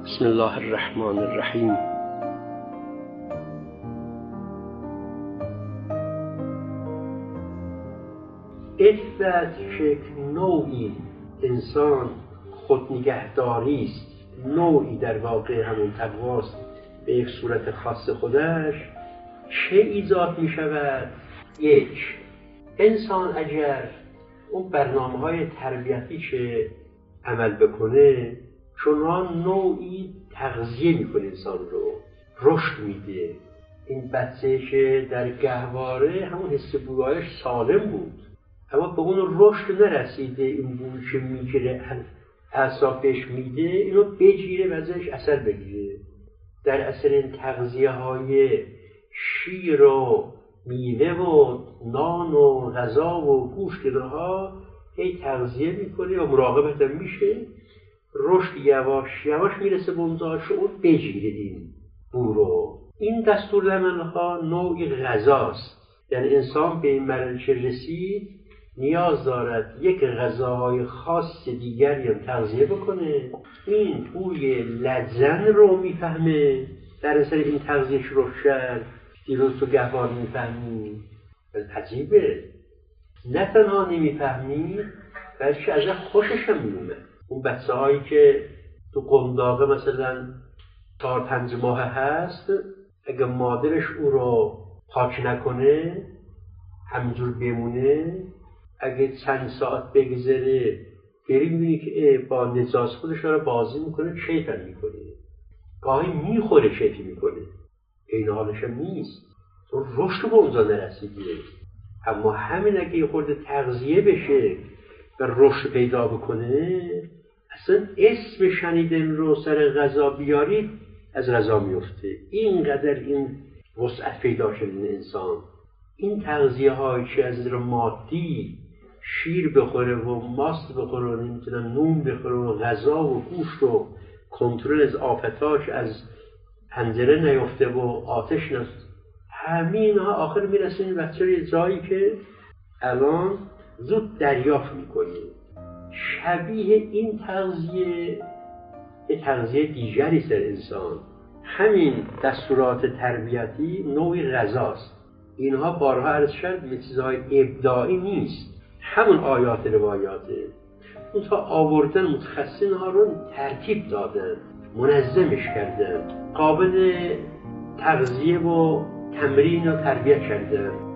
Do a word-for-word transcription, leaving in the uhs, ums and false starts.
بسم الله الرحمن الرحیم. عفت که نوعی انسان خود نگهداری است، نوعی در واقع همون تقواست به یک صورت خاص خودش. چه ایجاد می شود؟ یک، انسان اگر اون برنامه های تربیتی چه عمل بکنه، چنان نوعی تغذیه میکنه انسان رو، رشد میده. این بچه که در گهواره همون حس بویایش سالم بود، اما به اون رشد نرسیده، این بوی که میگیره اعصاب بهش میده اینو بگیره و ازش اثر بگیره. در اثر این تغذیه های شیر و میوه و نان و غذا و گوشت اینها هی تغذیه میکنه و مراقبت هم میشه، رشد یواش یواش میرسه به اون جا که اون بگیره این بو رو. این دستورالعمل‌ها نوعی غذاست، یعنی انسان به این مرحله رسید نیاز دارد یک غذاهای خاص دیگری هم تغذیه بکنه. این بوی لجن رو میفهمه در اثر این تغذیهش رو شد. دیروز تو گهوار میفهمی، عجیبه، نه تنها نمیفهمی بلکه ازش خوشش هم میومد. اون بچه هایی که تو قنداقه مثلا چهار پنج ماه هست، اگه مادرش او رو پاک نکنه همینجور بمونه، اگه چند ساعت بگذره بری میبینی که با نجاست خودش رو بازی میکنه، کیف هم میکنه، گاهی میخوره کیفی میکنه. این حالش هم نیست، تو رشد به اونجا نرسیده. اما همین اگه یه خورده تغذیه بشه و رشد پیدا بکنه، اصلا اسم شنیدن رو سر غذا بیارید از غذا میفته. اینقدر این وسعت پیدا شده این انسان. این تغذیه هایی که از نظر مادی شیر بخوره و ماست بخوره و نمیتونم نون بخوره و غذا و گوشت و کنترل از آفتاش از پنجره نیفته و آتش نست، همین ها آخر میرسه این بچه یه جایی که الان زود دریافت میکنی. شبیه این تغذیه یه تغذیه دیگری سر انسان. همین دستورات تربیتی نوعی غذاست. اینها بارها عرض شد یه چیزهای ابداعی نیست، همون آیات روایاته. اون تا آوردن متخصصین ها رو ترتیب دادن، منظمش کردن، قابل تغذیه و تمرین و تربیت کردن.